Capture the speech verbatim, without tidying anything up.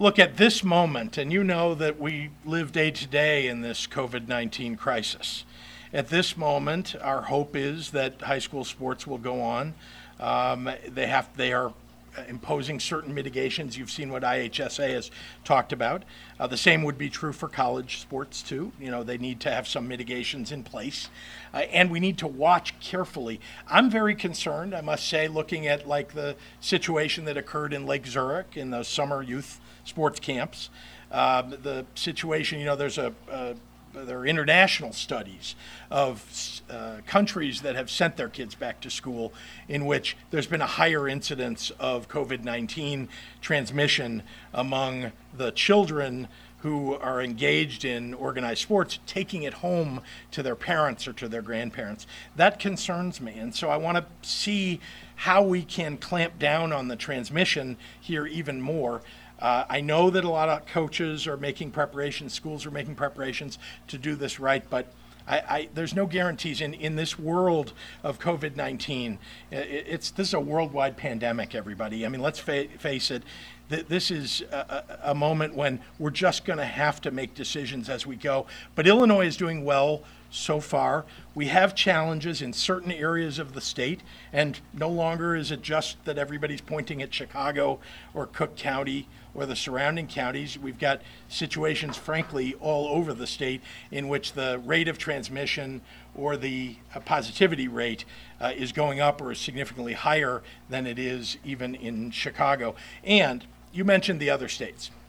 look at this moment, and you know that we live day to day in this COVID nineteen crisis. At this moment, our hope is that high school sports will go on. Um, they have, they are imposing certain mitigations. You've seen what I H S A has talked about. Uh, the same would be true for college sports too. You know, they need to have some mitigations in place, uh, and we need to watch carefully. I'm very concerned, I must say, looking at like the situation that occurred in Lake Zurich in those summer youth sports camps. Uh, the situation, you know, there's a, a there are international studies of uh, countries that have sent their kids back to school in which there's been a higher incidence of COVID nineteen transmission among the children who are engaged in organized sports, taking it home to their parents or to their grandparents. That concerns me, and so I want to see how we can clamp down on the transmission here even more. Uh, I know that a lot of coaches are making preparations, schools are making preparations to do this right, but I, I, there's no guarantees in, in this world of COVID nineteen. It, it's this is a worldwide pandemic, everybody. I mean, let's fa- face it. Th- this is a, a moment when we're just going to have to make decisions as we go. But Illinois is doing well so far. We have challenges in certain areas of the state, and no longer is it just that everybody's pointing at Chicago or Cook County or the surrounding counties. We've got situations, frankly, all over the state in which the rate of transmission or the uh, positivity rate uh, is going up or is significantly higher than it is even in Chicago. And you mentioned the other states.